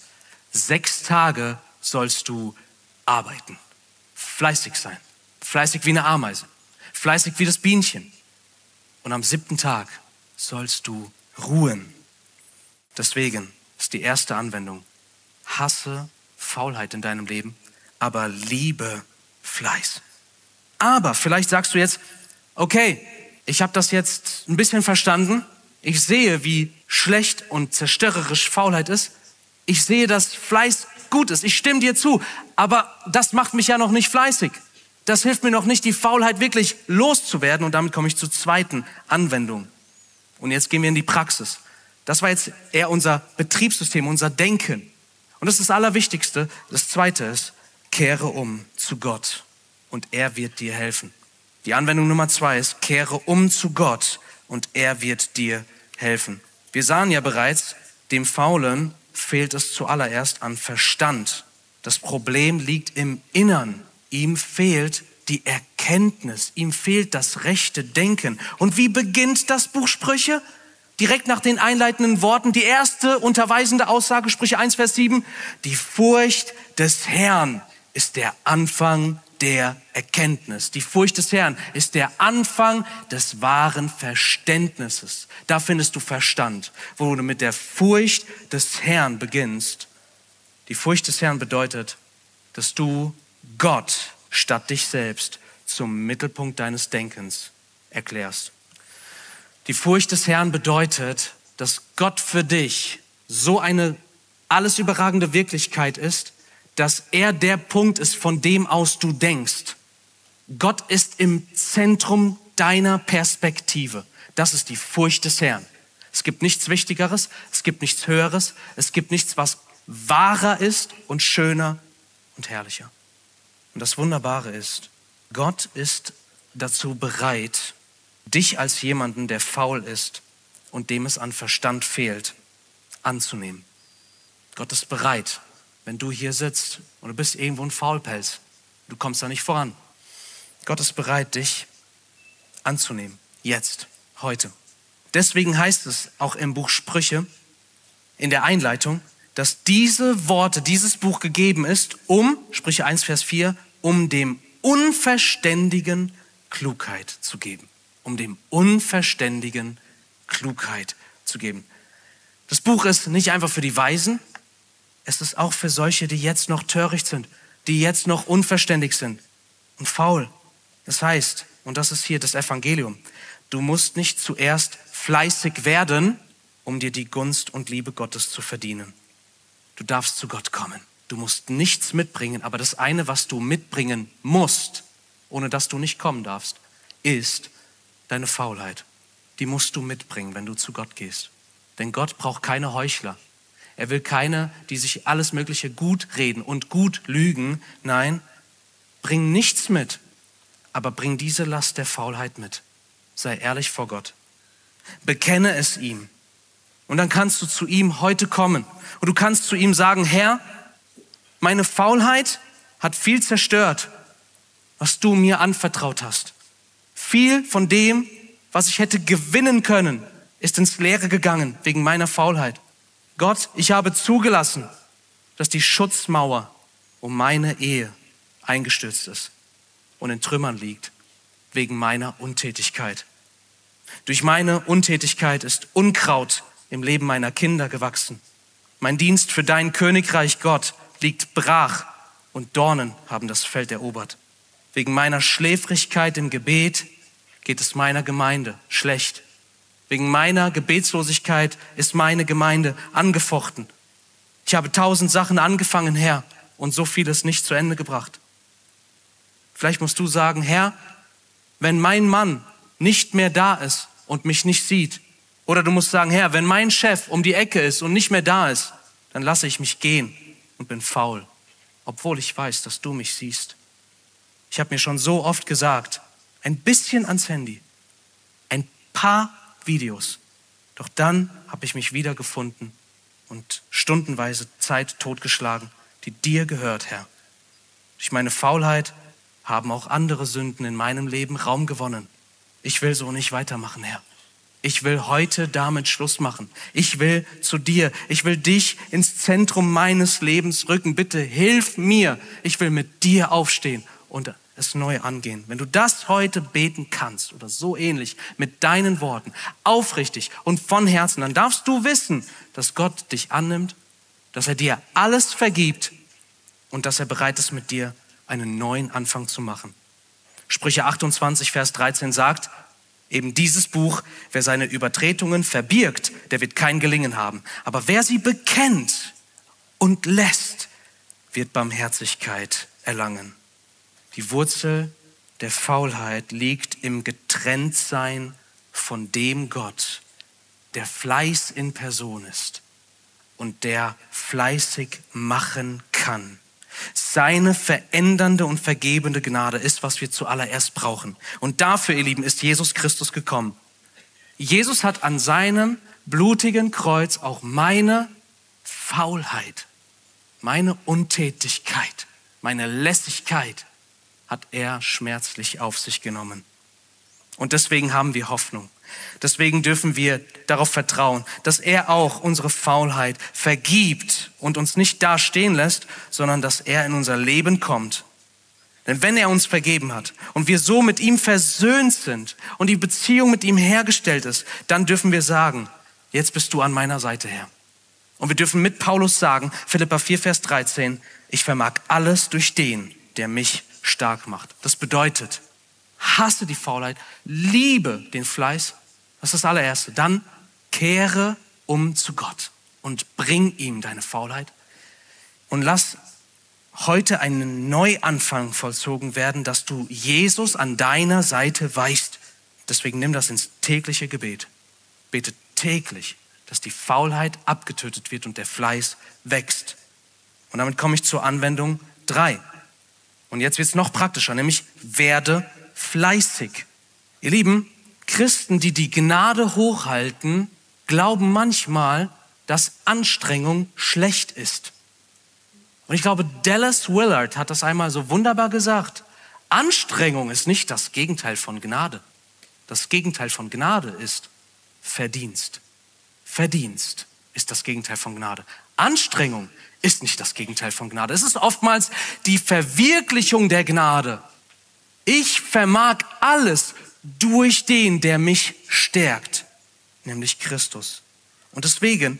[SPEAKER 4] 6 Tage sollst du arbeiten. Fleißig sein. Fleißig wie eine Ameise. Fleißig wie das Bienchen. Und am 7. Tag sollst du ruhen. Deswegen ist die erste Anwendung: Hasse Faulheit in deinem Leben, aber liebe Fleiß. Aber vielleicht sagst du jetzt, okay, ich habe das jetzt ein bisschen verstanden. Ich sehe, wie schlecht und zerstörerisch Faulheit ist. Ich sehe, dass Fleiß gut ist. Ich stimme dir zu. Aber das macht mich ja noch nicht fleißig. Das hilft mir noch nicht, die Faulheit wirklich loszuwerden. Und damit komme ich zur zweiten Anwendung. Und jetzt gehen wir in die Praxis. Das war jetzt eher unser Betriebssystem, unser Denken. Und das ist das Allerwichtigste. Das Zweite ist, kehre um zu Gott und er wird dir helfen. Die Anwendung Nummer 2 ist, kehre um zu Gott und er wird dir helfen. Wir sahen ja bereits, dem Faulen fehlt es zuallererst an Verstand. Das Problem liegt im Innern. Ihm fehlt die Erkenntnis, ihm fehlt das rechte Denken. Und wie beginnt das Buch Sprüche? Direkt nach den einleitenden Worten, die erste unterweisende Aussage, Sprüche 1, Vers 7. Die Furcht des Herrn ist der Anfang der Erkenntnis. Die Furcht des Herrn ist der Anfang des wahren Verständnisses. Da findest du Verstand, wo du mit der Furcht des Herrn beginnst. Die Furcht des Herrn bedeutet, dass du Gott statt dich selbst zum Mittelpunkt deines Denkens erklärst. Die Furcht des Herrn bedeutet, dass Gott für dich so eine alles überragende Wirklichkeit ist, dass er der Punkt ist, von dem aus du denkst. Gott ist im Zentrum deiner Perspektive. Das ist die Furcht des Herrn. Es gibt nichts Wichtigeres, es gibt nichts Höheres, es gibt nichts, was wahrer ist und schöner und herrlicher. Und das Wunderbare ist, Gott ist dazu bereit, dich als jemanden, der faul ist und dem es an Verstand fehlt, anzunehmen. Gott ist bereit, wenn du hier sitzt und du bist irgendwo ein Faulpelz, du kommst da nicht voran. Gott ist bereit, dich anzunehmen. Jetzt, heute. Deswegen heißt es auch im Buch Sprüche, in der Einleitung, dass diese Worte, dieses Buch gegeben ist, Sprüche 1, Vers 4, um dem Unverständigen Klugheit zu geben. Um dem Unverständigen Klugheit zu geben. Das Buch ist nicht einfach für die Weisen, es ist auch für solche, die jetzt noch töricht sind, die jetzt noch unverständig sind und faul. Das heißt, und das ist hier das Evangelium, du musst nicht zuerst fleißig werden, um dir die Gunst und Liebe Gottes zu verdienen. Du darfst zu Gott kommen. Du musst nichts mitbringen, aber das eine, was du mitbringen musst, ohne dass du nicht kommen darfst, ist deine Faulheit. Die musst du mitbringen, wenn du zu Gott gehst. Denn Gott braucht keine Heuchler. Er will keine, die sich alles Mögliche gut reden und gut lügen. Nein, bring nichts mit, aber bring diese Last der Faulheit mit. Sei ehrlich vor Gott. Bekenne es ihm. Und dann kannst du zu ihm heute kommen. Und du kannst zu ihm sagen, Herr, meine Faulheit hat viel zerstört, was du mir anvertraut hast. Viel von dem, was ich hätte gewinnen können, ist ins Leere gegangen wegen meiner Faulheit. Gott, ich habe zugelassen, dass die Schutzmauer um meine Ehe eingestürzt ist und in Trümmern liegt, wegen meiner Untätigkeit. Durch meine Untätigkeit ist Unkraut im Leben meiner Kinder gewachsen. Mein Dienst für dein Königreich, Gott, liegt brach und Dornen haben das Feld erobert. Wegen meiner Schläfrigkeit im Gebet geht es meiner Gemeinde schlecht. Wegen meiner Gebetslosigkeit ist meine Gemeinde angefochten. Ich habe 1000 Sachen angefangen, Herr, und so vieles nicht zu Ende gebracht. Vielleicht musst du sagen, Herr, wenn mein Mann nicht mehr da ist und mich nicht sieht, oder du musst sagen, Herr, wenn mein Chef um die Ecke ist und nicht mehr da ist, dann lasse ich mich gehen und bin faul, obwohl ich weiß, dass du mich siehst. Ich habe mir schon so oft gesagt, ein bisschen ans Handy, ein paar Videos, doch dann habe ich mich wiedergefunden und stundenweise Zeit totgeschlagen, die dir gehört, Herr. Durch meine Faulheit haben auch andere Sünden in meinem Leben Raum gewonnen. Ich will so nicht weitermachen, Herr. Ich will heute damit Schluss machen. Ich will zu dir. Ich will dich ins Zentrum meines Lebens rücken. Bitte hilf mir. Ich will mit dir aufstehen und es neu angehen. Wenn du das heute beten kannst oder so ähnlich mit deinen Worten, aufrichtig und von Herzen, dann darfst du wissen, dass Gott dich annimmt, dass er dir alles vergibt und dass er bereit ist, mit dir einen neuen Anfang zu machen. Sprüche 28, Vers 13 sagt, eben dieses Buch, wer seine Übertretungen verbirgt, der wird kein Gelingen haben. Aber wer sie bekennt und lässt, wird Barmherzigkeit erlangen. Die Wurzel der Faulheit liegt im Getrenntsein von dem Gott, der Fleiß in Person ist und der fleißig machen kann. Seine verändernde und vergebende Gnade ist, was wir zuallererst brauchen. Und dafür, ihr Lieben, ist Jesus Christus gekommen. Jesus hat an seinem blutigen Kreuz auch meine Faulheit, meine Untätigkeit, meine Lässigkeit hat er schmerzlich auf sich genommen. Und deswegen haben wir Hoffnung. Deswegen dürfen wir darauf vertrauen, dass er auch unsere Faulheit vergibt und uns nicht da stehen lässt, sondern dass er in unser Leben kommt. Denn wenn er uns vergeben hat und wir so mit ihm versöhnt sind und die Beziehung mit ihm hergestellt ist, dann dürfen wir sagen, jetzt bist du an meiner Seite, Herr. Und wir dürfen mit Paulus sagen, Philipper 4, Vers 13, ich vermag alles durch den, der mich stark macht. Das bedeutet, hasse die Faulheit, liebe den Fleiß, das ist das allererste. Dann kehre um zu Gott und bring ihm deine Faulheit und lass heute einen Neuanfang vollzogen werden, dass du Jesus an deiner Seite weißt. Deswegen nimm das ins tägliche Gebet. Bete täglich, dass die Faulheit abgetötet wird und der Fleiß wächst. Und damit komme ich zur Anwendung 3. Und jetzt wird es noch praktischer, nämlich werde fleißig. Ihr Lieben, Christen, die die Gnade hochhalten, glauben manchmal, dass Anstrengung schlecht ist. Und ich glaube, Dallas Willard hat das einmal so wunderbar gesagt. Anstrengung ist nicht das Gegenteil von Gnade. Das Gegenteil von Gnade ist Verdienst. Verdienst ist das Gegenteil von Gnade. Anstrengung ist nicht das Gegenteil von Gnade. Es ist oftmals die Verwirklichung der Gnade. Ich vermag alles durch den, der mich stärkt, nämlich Christus. Und deswegen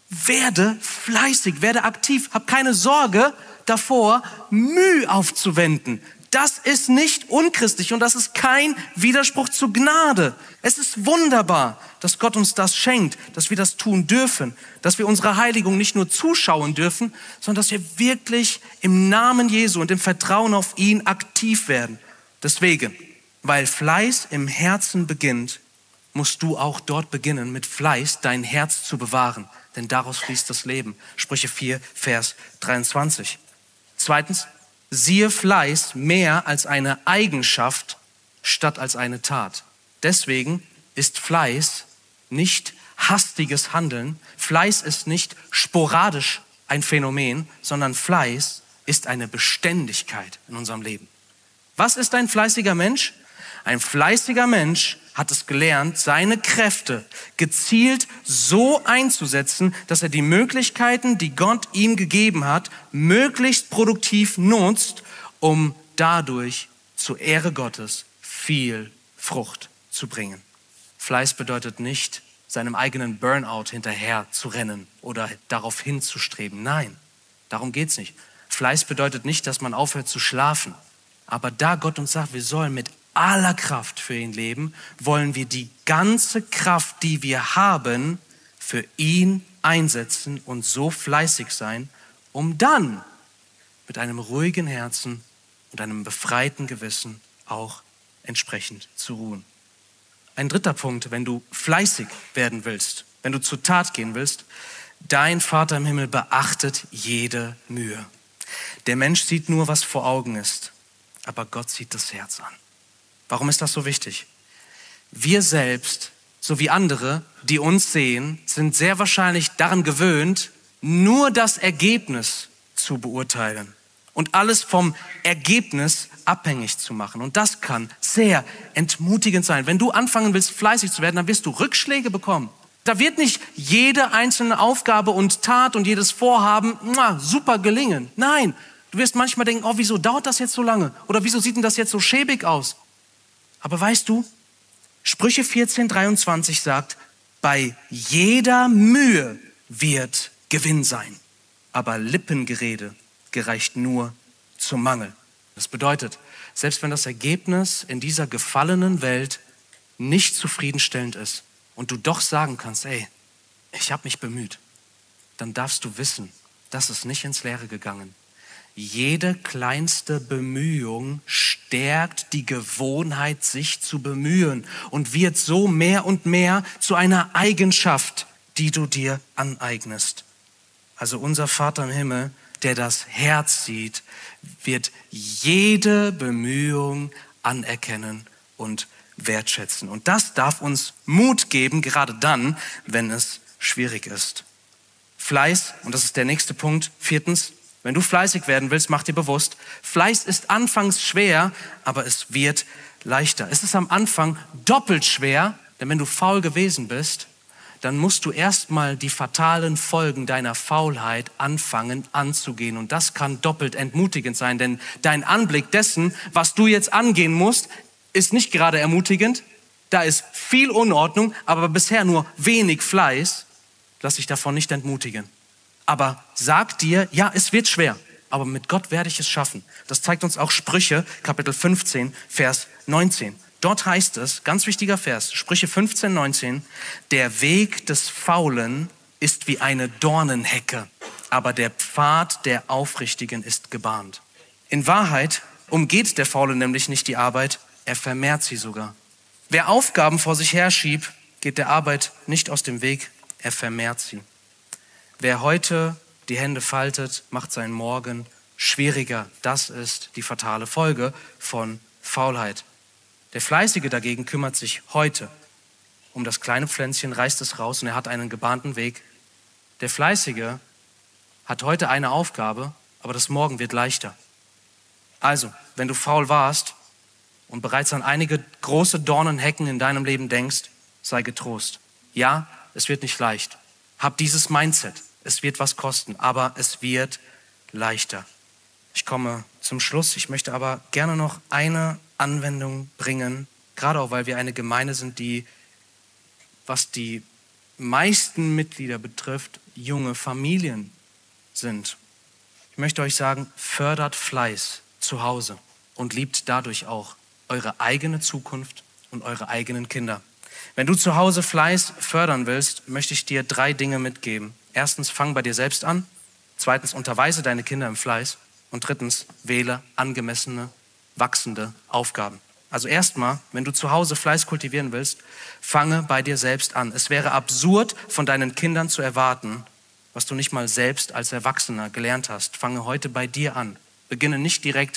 [SPEAKER 4] werde fleißig, werde aktiv, hab keine Sorge davor, Mühe aufzuwenden. Das ist nicht unchristlich und das ist kein Widerspruch zur Gnade. Es ist wunderbar, dass Gott uns das schenkt, dass wir das tun dürfen, dass wir unserer Heiligung nicht nur zuschauen dürfen, sondern dass wir wirklich im Namen Jesu und im Vertrauen auf ihn aktiv werden. Deswegen, weil Fleiß im Herzen beginnt, musst du auch dort beginnen, mit Fleiß dein Herz zu bewahren. Denn daraus fließt das Leben. Sprüche 4, Vers 23. Zweitens, siehe Fleiß mehr als eine Eigenschaft statt als eine Tat. Deswegen ist Fleiß nicht hastiges Handeln. Fleiß ist nicht sporadisch ein Phänomen, sondern Fleiß ist eine Beständigkeit in unserem Leben. Was ist ein fleißiger Mensch? Ein fleißiger Mensch hat es gelernt, seine Kräfte gezielt so einzusetzen, dass er die Möglichkeiten, die Gott ihm gegeben hat, möglichst produktiv nutzt, um dadurch zur Ehre Gottes viel Frucht zu bringen. Fleiß bedeutet nicht, seinem eigenen Burnout hinterher zu rennen oder darauf hinzustreben. Nein, darum geht's nicht. Fleiß bedeutet nicht, dass man aufhört zu schlafen. Aber da Gott uns sagt, wir sollen mit aller Kraft für ihn leben, wollen wir die ganze Kraft, die wir haben, für ihn einsetzen und so fleißig sein, um dann mit einem ruhigen Herzen und einem befreiten Gewissen auch entsprechend zu ruhen. Ein dritter Punkt, wenn du fleißig werden willst, wenn du zur Tat gehen willst, dein Vater im Himmel beachtet jede Mühe. Der Mensch sieht nur, was vor Augen ist, aber Gott sieht das Herz an. Warum ist das so wichtig? Wir selbst, sowie andere, die uns sehen, sind sehr wahrscheinlich daran gewöhnt, nur das Ergebnis zu beurteilen und alles vom Ergebnis abhängig zu machen. Und das kann sehr entmutigend sein. Wenn du anfangen willst, fleißig zu werden, dann wirst du Rückschläge bekommen. Da wird nicht jede einzelne Aufgabe und Tat und jedes Vorhaben super gelingen. Nein, du wirst manchmal denken, oh, wieso dauert das jetzt so lange? Oder wieso sieht denn das jetzt so schäbig aus? Aber weißt du, Sprüche 14,23 sagt, bei jeder Mühe wird Gewinn sein, aber Lippengerede gereicht nur zum Mangel. Das bedeutet, selbst wenn das Ergebnis in dieser gefallenen Welt nicht zufriedenstellend ist und du doch sagen kannst, ey, ich habe mich bemüht, dann darfst du wissen, das ist nicht ins Leere gegangen. Jede kleinste Bemühung stärkt die Gewohnheit, sich zu bemühen und wird so mehr und mehr zu einer Eigenschaft, die du dir aneignest. Also unser Vater im Himmel, der das Herz sieht, wird jede Bemühung anerkennen und wertschätzen. Und das darf uns Mut geben, gerade dann, wenn es schwierig ist. Fleiß, und das ist der nächste Punkt, 4. Wenn du fleißig werden willst, mach dir bewusst, Fleiß ist anfangs schwer, aber es wird leichter. Es ist am Anfang doppelt schwer, denn wenn du faul gewesen bist, dann musst du erstmal die fatalen Folgen deiner Faulheit anfangen anzugehen. Und das kann doppelt entmutigend sein, denn dein Anblick dessen, was du jetzt angehen musst, ist nicht gerade ermutigend. Da ist viel Unordnung, aber bisher nur wenig Fleiß. Lass dich davon nicht entmutigen. Aber sag dir, ja, es wird schwer, aber mit Gott werde ich es schaffen. Das zeigt uns auch Sprüche, Kapitel 15, Vers 19. Dort heißt es, ganz wichtiger Vers, Sprüche 15, 19, der Weg des Faulen ist wie eine Dornenhecke, aber der Pfad der Aufrichtigen ist gebahnt. In Wahrheit umgeht der Faule nämlich nicht die Arbeit, er vermehrt sie sogar. Wer Aufgaben vor sich herschiebt, geht der Arbeit nicht aus dem Weg, er vermehrt sie. Wer heute die Hände faltet, macht seinen Morgen schwieriger. Das ist die fatale Folge von Faulheit. Der Fleißige dagegen kümmert sich heute um das kleine Pflänzchen, reißt es raus und er hat einen gebahnten Weg. Der Fleißige hat heute eine Aufgabe, aber das Morgen wird leichter. Also, wenn du faul warst und bereits an einige große Dornenhecken in deinem Leben denkst, sei getrost. Ja, es wird nicht leicht. Hab dieses Mindset. Es wird was kosten, aber es wird leichter. Ich komme zum Schluss. Ich möchte aber gerne noch eine Anwendung bringen, gerade auch, weil wir eine Gemeinde sind, die, was die meisten Mitglieder betrifft, junge Familien sind. Ich möchte euch sagen, fördert Fleiß zu Hause und liebt dadurch auch eure eigene Zukunft und eure eigenen Kinder. Wenn du zu Hause Fleiß fördern willst, möchte ich dir 3 Dinge mitgeben. 1. Fang bei dir selbst an. 2. Unterweise deine Kinder im Fleiß. Und 3. Wähle angemessene, wachsende Aufgaben. Also erstmal, wenn du zu Hause Fleiß kultivieren willst, fange bei dir selbst an. Es wäre absurd, von deinen Kindern zu erwarten, was du nicht mal selbst als Erwachsener gelernt hast. Fange heute bei dir an. Beginne nicht direkt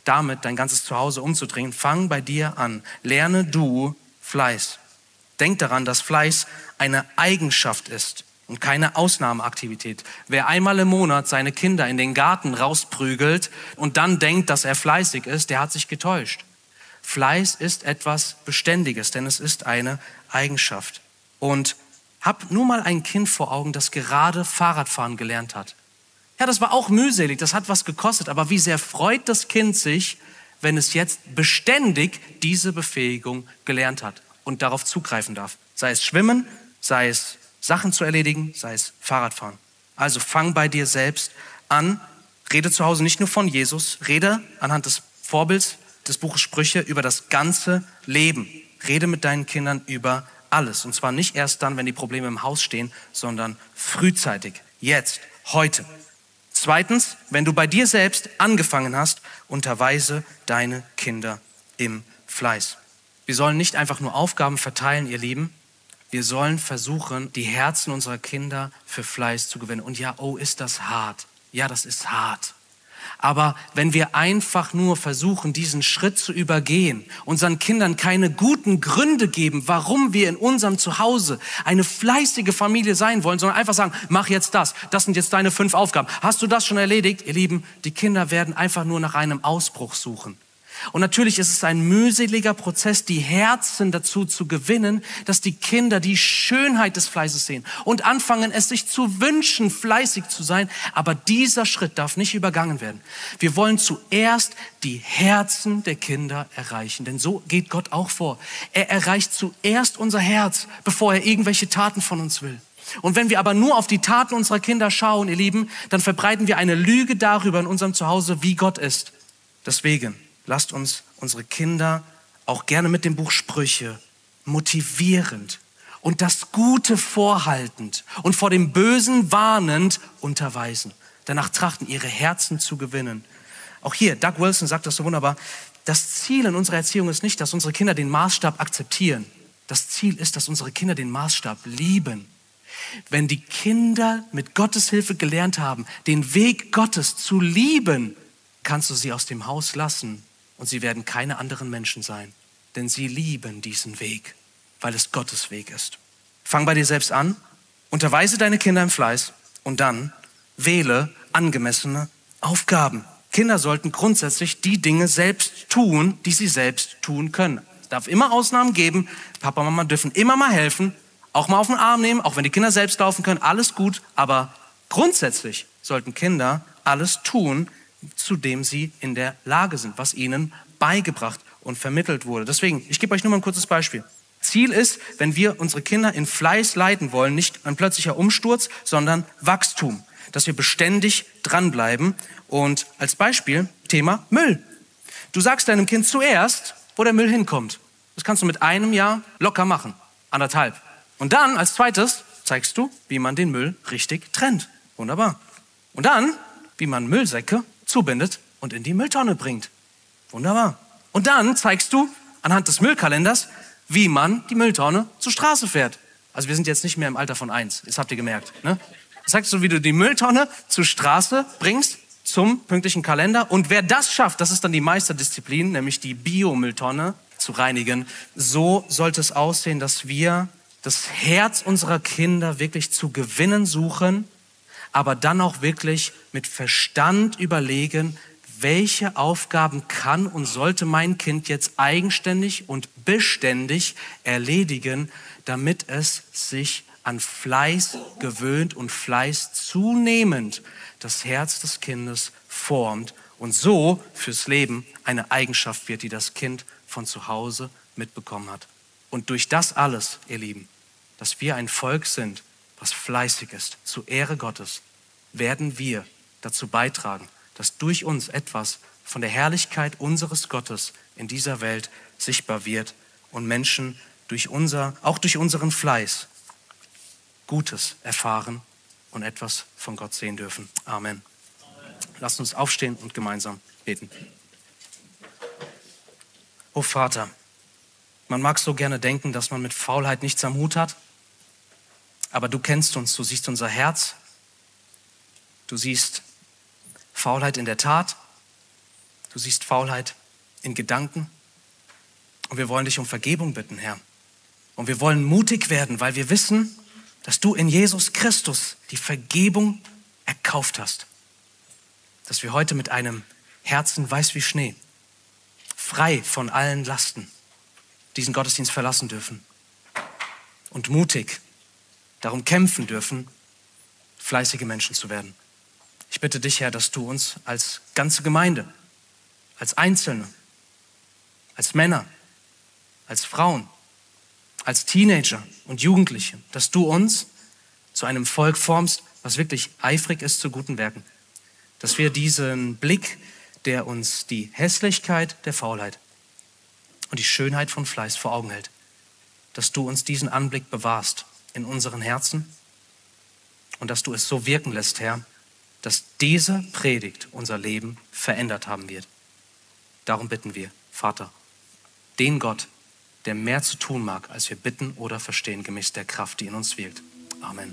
[SPEAKER 4] damit dein ganzes Zuhause umzudrehen. Fang bei dir an. Lerne du Fleiß. Denk daran, dass Fleiß eine Eigenschaft ist und keine Ausnahmeaktivität. Wer einmal im Monat seine Kinder in den Garten rausprügelt und dann denkt, dass er fleißig ist, der hat sich getäuscht. Fleiß ist etwas Beständiges, denn es ist eine Eigenschaft. Und hab nur mal ein Kind vor Augen, das gerade Fahrradfahren gelernt hat. Ja, das war auch mühselig, das hat was gekostet, aber wie sehr freut das Kind sich, wenn es jetzt beständig diese Befähigung gelernt hat und darauf zugreifen darf. Sei es Schwimmen, sei es Sachen zu erledigen, sei es Fahrradfahren. Also fang bei dir selbst an, rede zu Hause nicht nur von Jesus, rede anhand des Vorbilds des Buches Sprüche über das ganze Leben. Rede mit deinen Kindern über alles. Und zwar nicht erst dann, wenn die Probleme im Haus stehen, sondern frühzeitig, jetzt, heute. Zweitens, wenn du bei dir selbst angefangen hast, unterweise deine Kinder im Fleiß. Wir sollen nicht einfach nur Aufgaben verteilen, ihr Lieben. Wir sollen versuchen, die Herzen unserer Kinder für Fleiß zu gewinnen. Und ja, oh, ist das hart. Ja, das ist hart. Aber wenn wir einfach nur versuchen, diesen Schritt zu übergehen, unseren Kindern keine guten Gründe geben, warum wir in unserem Zuhause eine fleißige Familie sein wollen, sondern einfach sagen, mach jetzt das sind jetzt deine 5 Aufgaben. Hast du das schon erledigt? Ihr Lieben, die Kinder werden einfach nur nach einem Ausbruch suchen. Und natürlich ist es ein mühseliger Prozess, die Herzen dazu zu gewinnen, dass die Kinder die Schönheit des Fleißes sehen und anfangen, es sich zu wünschen, fleißig zu sein. Aber dieser Schritt darf nicht übergangen werden. Wir wollen zuerst die Herzen der Kinder erreichen, denn so geht Gott auch vor. Er erreicht zuerst unser Herz, bevor er irgendwelche Taten von uns will. Und wenn wir aber nur auf die Taten unserer Kinder schauen, ihr Lieben, dann verbreiten wir eine Lüge darüber in unserem Zuhause, wie Gott ist. Deswegen lasst uns unsere Kinder auch gerne mit dem Buch Sprüche motivierend und das Gute vorhaltend und vor dem Bösen warnend unterweisen. Danach trachten, ihre Herzen zu gewinnen. Auch hier, Doug Wilson sagt das so wunderbar, das Ziel in unserer Erziehung ist nicht, dass unsere Kinder den Maßstab akzeptieren. Das Ziel ist, dass unsere Kinder den Maßstab lieben. Wenn die Kinder mit Gottes Hilfe gelernt haben, den Weg Gottes zu lieben, kannst du sie aus dem Haus lassen. Und sie werden keine anderen Menschen sein, denn sie lieben diesen Weg, weil es Gottes Weg ist. Fang bei dir selbst an, unterweise deine Kinder im Fleiß und dann wähle angemessene Aufgaben. Kinder sollten grundsätzlich die Dinge selbst tun, die sie selbst tun können. Es darf immer Ausnahmen geben. Papa und Mama dürfen immer mal helfen, auch mal auf den Arm nehmen, auch wenn die Kinder selbst laufen können, alles gut. Aber grundsätzlich sollten Kinder alles tun, zu dem sie in der Lage sind, was ihnen beigebracht und vermittelt wurde. Deswegen, ich gebe euch nur mal ein kurzes Beispiel. Ziel ist, wenn wir unsere Kinder in Fleiß leiten wollen, nicht ein plötzlicher Umsturz, sondern Wachstum, dass wir beständig dranbleiben. Und als Beispiel Thema Müll. Du sagst deinem Kind zuerst, wo der Müll hinkommt. Das kannst du mit einem Jahr locker machen, 1,5. Und dann als zweites zeigst du, wie man den Müll richtig trennt. Wunderbar. Und dann, wie man Müllsäcke zubindet und in die Mülltonne bringt. Wunderbar. Und dann zeigst du anhand des Müllkalenders, wie man die Mülltonne zur Straße fährt. Also wir sind jetzt nicht mehr im Alter von 1, das habt ihr gemerkt. Ne? Zeigst du, wie du die Mülltonne zur Straße bringst, zum pünktlichen Kalender. Und wer das schafft, das ist dann die Meisterdisziplin, nämlich die Biomülltonne zu reinigen. So sollte es aussehen, dass wir das Herz unserer Kinder wirklich zu gewinnen suchen, aber dann auch wirklich mit Verstand überlegen, welche Aufgaben kann und sollte mein Kind jetzt eigenständig und beständig erledigen, damit es sich an Fleiß gewöhnt und Fleiß zunehmend das Herz des Kindes formt und so fürs Leben eine Eigenschaft wird, die das Kind von zu Hause mitbekommen hat. Und durch das alles, ihr Lieben, dass wir ein Volk sind, was fleißig ist, zur Ehre Gottes, werden wir dazu beitragen, dass durch uns etwas von der unseres Gottes in dieser Welt sichtbar wird und Menschen auch durch unseren Fleiß Gutes erfahren und etwas von Gott sehen dürfen. Amen. Lasst uns aufstehen und gemeinsam beten. O Vater, man mag so gerne denken, dass man mit Faulheit nichts am Hut hat, aber du kennst uns, du siehst unser Herz, du siehst Faulheit in der Tat, Du siehst Faulheit in Gedanken. Und wir wollen dich um Vergebung bitten, Herr. Und wir wollen mutig werden, weil wir wissen, dass du in Jesus Christus die Vergebung erkauft hast. Dass wir heute mit einem Herzen weiß wie Schnee, frei von allen Lasten, diesen Gottesdienst verlassen dürfen und mutig darum kämpfen dürfen, fleißige Menschen zu werden. Ich bitte dich, Herr, dass du uns als ganze Gemeinde, als Einzelne, als Männer, als Frauen, als Teenager und Jugendliche, dass du uns zu einem Volk formst, was wirklich eifrig ist zu guten Werken. Dass wir diesen Blick, der uns die Hässlichkeit der Faulheit und die Schönheit von Fleiß vor Augen hält, dass du uns diesen Anblick bewahrst in unseren Herzen und dass du es so wirken lässt, Herr, dass diese Predigt unser Leben verändert haben wird. Darum bitten wir, Vater, den Gott, der mehr zu tun mag, als wir bitten oder verstehen, gemäß der Kraft, die in uns wirkt. Amen.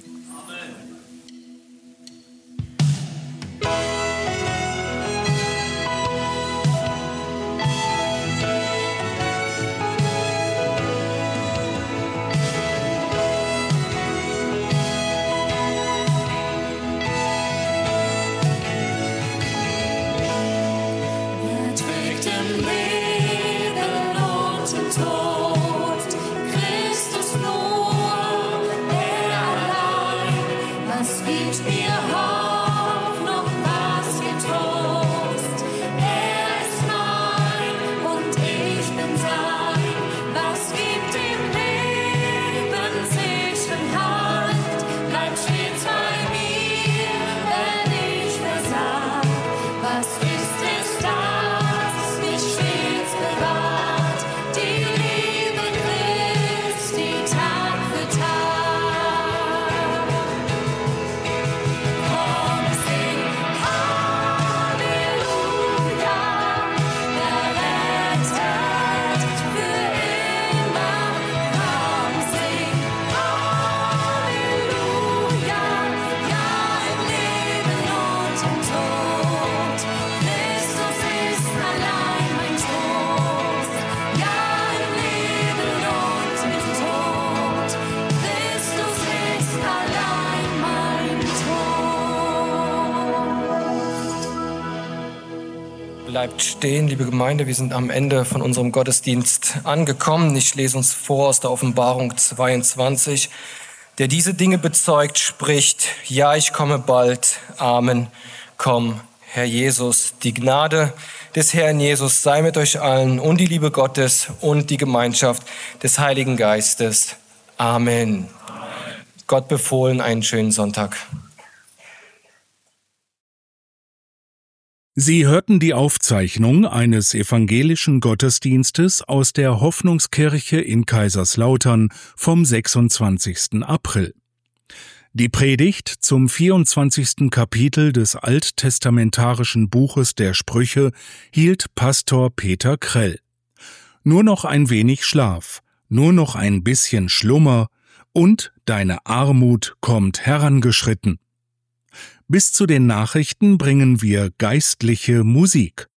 [SPEAKER 2] Bleibt stehen, liebe Gemeinde, wir sind am Ende von unserem Gottesdienst angekommen. Ich lese uns vor aus der Offenbarung 22. Der diese Dinge bezeugt, spricht: Ja, ich komme bald. Amen. Komm, Herr Jesus. Die Gnade des Herrn Jesus sei mit euch allen und die Liebe Gottes und die Gemeinschaft des Heiligen Geistes. Amen. Gott befohlen, einen schönen Sonntag.
[SPEAKER 1] Sie hörten die Aufzeichnung eines evangelischen Gottesdienstes aus der Hoffnungskirche in Kaiserslautern vom 26. April. Die Predigt zum 24. Kapitel des alttestamentarischen Buches der Sprüche hielt Pastor Peter Krell. Nur noch ein wenig Schlaf, nur noch ein bisschen Schlummer und deine Armut kommt herangeschritten. Bis zu den Nachrichten bringen wir geistliche Musik.